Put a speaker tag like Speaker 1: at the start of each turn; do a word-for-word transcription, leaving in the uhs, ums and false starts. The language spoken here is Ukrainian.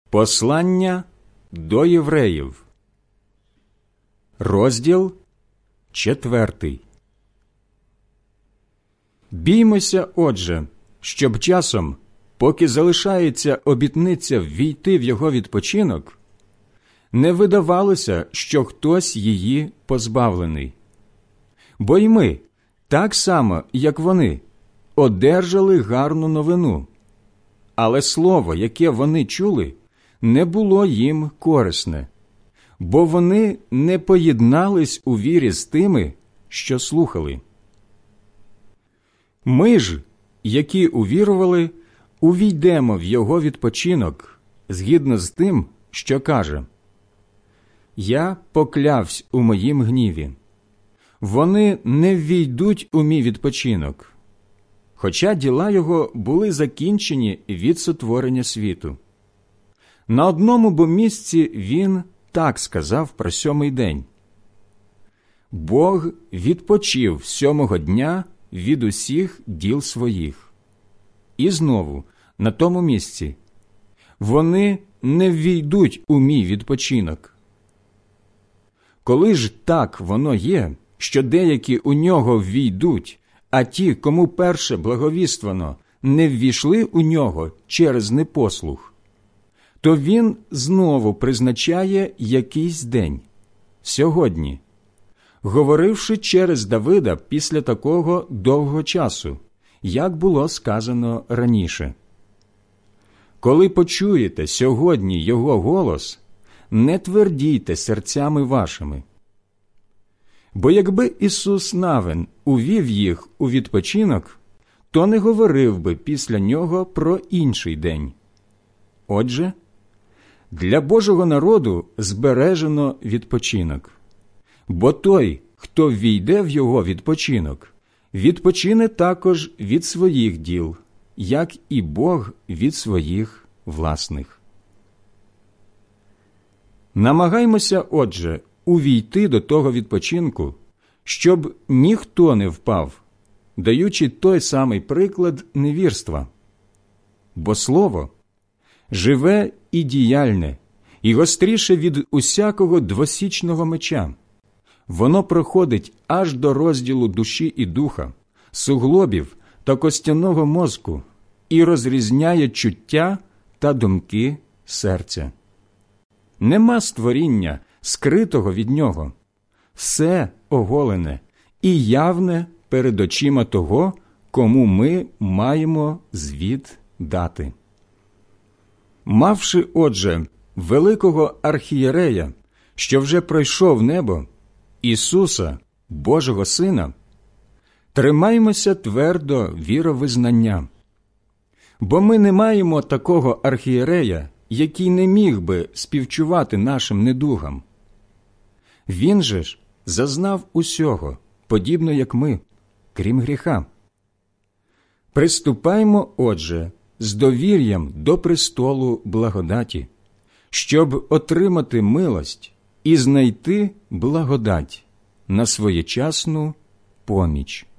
Speaker 1: Послання до євреїв, розділ четвертий. Біймося, отже, щоб часом, поки залишається обітниця ввійти в його відпочинок, не видавалося, що хтось її позбавлений. Бо й ми, так само, як вони, одержали гарну новину, але слово, яке вони чули, не було їм корисне, бо вони не поєднались у вірі з тими, що слухали. Ми ж, які увірували, увійдемо в його відпочинок, згідно з тим, що каже: «Я поклявсь у моїм гніві. Вони не ввійдуть у мій відпочинок, хоча діла його були закінчені від сотворення світу». На одному бо місці він так сказав про сьомий день: «Бог відпочив сьомого дня від усіх діл своїх». І знову, на тому місці: «Вони не ввійдуть у мій відпочинок». Коли ж так воно є, що деякі у нього ввійдуть, а ті, кому перше благовіствано, не ввійшли у нього через непослух, то він знову призначає якийсь день – сьогодні, говоривши через Давида після такого довгого часу, як було сказано раніше: «Коли почуєте сьогодні його голос, не твердійте серцями вашими». Бо якби Ісус Навин увів їх у відпочинок, то не говорив би після нього про інший день. Отже, для Божого народу збережено відпочинок. Бо той, хто ввійде в його відпочинок, відпочине також від своїх діл, як і Бог від своїх власних. Намагаймося, отже, увійти до того відпочинку, щоб ніхто не впав, даючи той самий приклад невірства. Бо слово живе і діяльне, і гостріше від усякого двосічного меча. Воно проходить аж до розділу душі і духа, суглобів та костяного мозку і розрізняє чуття та думки серця. Нема створіння, скритого від нього. Все оголене і явне перед очима того, кому ми маємо звіт дати. Мавши, отже, великого архієрея, що вже пройшов небо, Ісуса, Божого Сина, тримаймося твердо віровизнання. Бо ми не маємо такого архієрея, який не міг би співчувати нашим недугам. Він же ж зазнав усього, подібно як ми, крім гріха. Приступаймо, отже, з довір'ям до престолу благодаті, щоб отримати милость і знайти благодать на своєчасну поміч.